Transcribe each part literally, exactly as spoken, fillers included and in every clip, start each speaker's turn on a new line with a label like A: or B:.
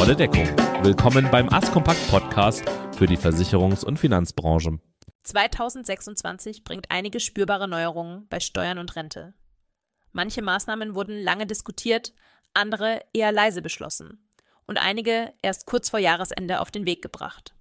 A: Volle Deckung. Willkommen beim AskCompakt-Podcast für die Versicherungs- und Finanzbranche.
B: zweitausendsechsundzwanzig bringt einige spürbare Neuerungen bei Steuern und Rente. Manche Maßnahmen wurden lange diskutiert, andere eher leise beschlossen und einige erst kurz vor Jahresende auf den Weg gebracht.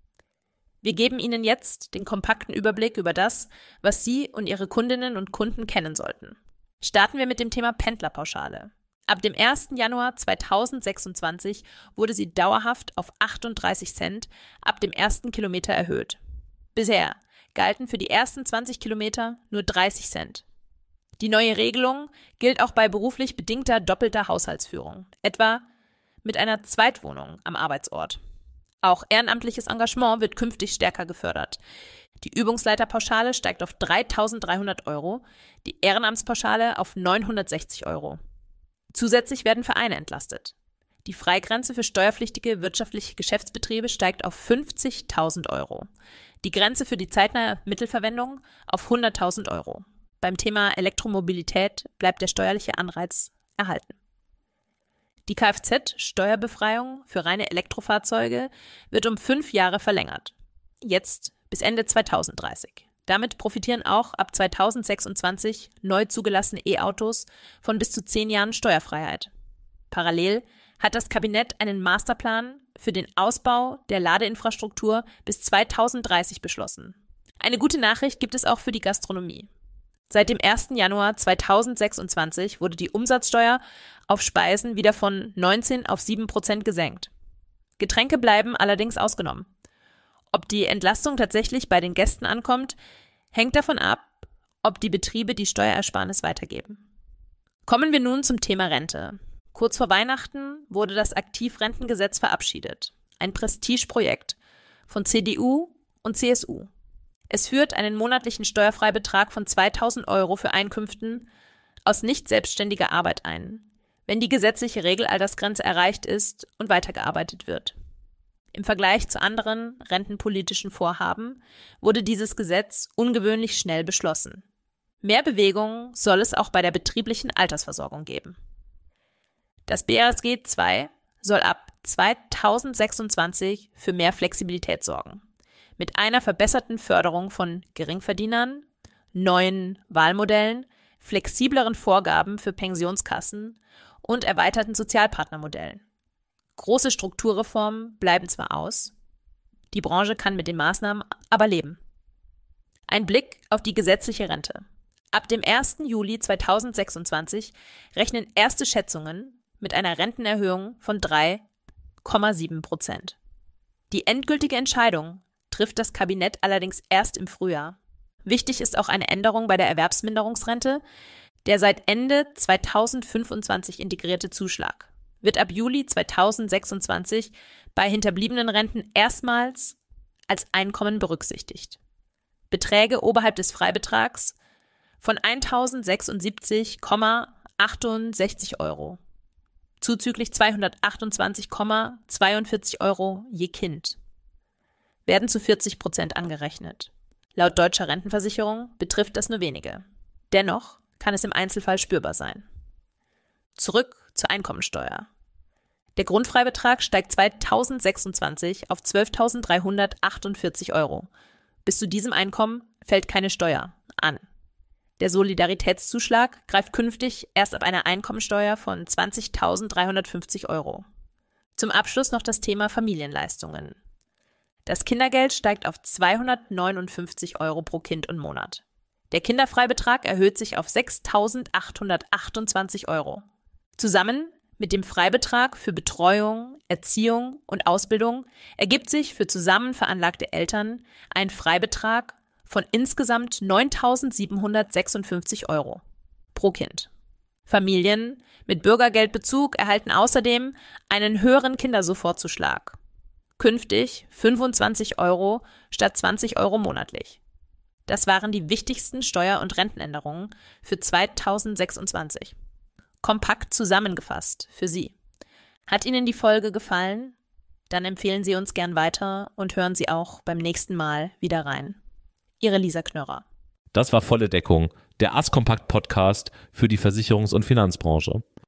B: Wir geben Ihnen jetzt den kompakten Überblick über das, was Sie und Ihre Kundinnen und Kunden kennen sollten. Starten wir mit dem Thema Pendlerpauschale. Ab dem ersten Januar zweitausendsechsundzwanzig wurde sie dauerhaft auf achtunddreißig Cent ab dem ersten Kilometer erhöht. Bisher galten für die ersten zwanzig Kilometer nur dreißig Cent. Die neue Regelung gilt auch bei beruflich bedingter doppelter Haushaltsführung, etwa mit einer Zweitwohnung am Arbeitsort. Auch ehrenamtliches Engagement wird künftig stärker gefördert. Die Übungsleiterpauschale steigt auf dreitausenddreihundert Euro, die Ehrenamtspauschale auf neunhundertsechzig Euro. Zusätzlich werden Vereine entlastet. Die Freigrenze für steuerpflichtige wirtschaftliche Geschäftsbetriebe steigt auf fünfzigtausend Euro. Die Grenze für die zeitnahe Mittelverwendung auf hunderttausend Euro. Beim Thema Elektromobilität bleibt der steuerliche Anreiz erhalten. Die Kfz-Steuerbefreiung für reine Elektrofahrzeuge wird um fünf Jahre verlängert. Jetzt bis Ende zweitausenddreißig. Damit profitieren auch ab zweitausendsechsundzwanzig neu zugelassene E-Autos von bis zu zehn Jahren Steuerfreiheit. Parallel hat das Kabinett einen Masterplan für den Ausbau der Ladeinfrastruktur bis zweitausenddreißig beschlossen. Eine gute Nachricht gibt es auch für die Gastronomie. Seit dem ersten Januar zweitausendsechsundzwanzig wurde die Umsatzsteuer auf Speisen wieder von neunzehn auf sieben Prozent gesenkt. Getränke bleiben allerdings ausgenommen. Ob die Entlastung tatsächlich bei den Gästen ankommt, hängt davon ab, ob die Betriebe die Steuerersparnis weitergeben. Kommen wir nun zum Thema Rente. Kurz vor Weihnachten wurde das Aktivrentengesetz verabschiedet. Ein Prestigeprojekt von C D U und C S U. Es führt einen monatlichen Steuerfreibetrag von zweitausend Euro für Einkünften aus nicht selbstständiger Arbeit ein, wenn die gesetzliche Regelaltersgrenze erreicht ist und weitergearbeitet wird. Im Vergleich zu anderen rentenpolitischen Vorhaben wurde dieses Gesetz ungewöhnlich schnell beschlossen. Mehr Bewegung soll es auch bei der betrieblichen Altersversorgung geben. Das B R S G zwei soll ab zweitausendsechsundzwanzig für mehr Flexibilität sorgen. Mit einer verbesserten Förderung von Geringverdienern, neuen Wahlmodellen, flexibleren Vorgaben für Pensionskassen und erweiterten Sozialpartnermodellen. Große Strukturreformen bleiben zwar aus, die Branche kann mit den Maßnahmen aber leben. Ein Blick auf die gesetzliche Rente. Ab dem ersten Juli zweitausendsechsundzwanzig rechnen erste Schätzungen mit einer Rentenerhöhung von drei Komma sieben Prozent. Die endgültige Entscheidung trifft das Kabinett allerdings erst im Frühjahr. Wichtig ist auch eine Änderung bei der Erwerbsminderungsrente. Der seit Ende zweitausendfünfundzwanzig integrierte Zuschlag wird ab Juli zweitausendsechsundzwanzig bei hinterbliebenen Renten erstmals als Einkommen berücksichtigt. Beträge oberhalb des Freibetrags von eintausendsechsundsiebzig Komma achtundsechzig Euro, zuzüglich zweihundertachtundzwanzig Komma zweiundvierzig Euro je Kind, werden zu vierzig Prozent angerechnet. Laut Deutscher Rentenversicherung betrifft das nur wenige. Dennoch kann es im Einzelfall spürbar sein. Zurück zur Einkommensteuer. Der Grundfreibetrag steigt zweitausendsechsundzwanzig auf zwölftausenddreihundertachtundvierzig Euro. Bis zu diesem Einkommen fällt keine Steuer an. Der Solidaritätszuschlag greift künftig erst ab einer Einkommensteuer von zwanzigtausenddreihundertfünfzig Euro. Zum Abschluss noch das Thema Familienleistungen. Das Kindergeld steigt auf zweihundertneunundfünfzig Euro pro Kind und Monat. Der Kinderfreibetrag erhöht sich auf sechstausendachthundertachtundzwanzig Euro. Zusammen mit dem Freibetrag für Betreuung, Erziehung und Ausbildung ergibt sich für zusammen veranlagte Eltern ein Freibetrag von insgesamt neuntausendsiebenhundertsechsundfünfzig Euro pro Kind. Familien mit Bürgergeldbezug erhalten außerdem einen höheren Kindersofortzuschlag. Künftig fünfundzwanzig Euro statt zwanzig Euro monatlich. Das waren die wichtigsten Steuer- und Rentenänderungen für zweitausendsechsundzwanzig. Kompakt zusammengefasst für Sie. Hat Ihnen die Folge gefallen? Dann empfehlen Sie uns gern weiter und hören Sie auch beim nächsten Mal wieder rein. Ihre Lisa Knörrer.
A: Das war Volle Deckung, der AskCompakt-Podcast für die Versicherungs- und Finanzbranche.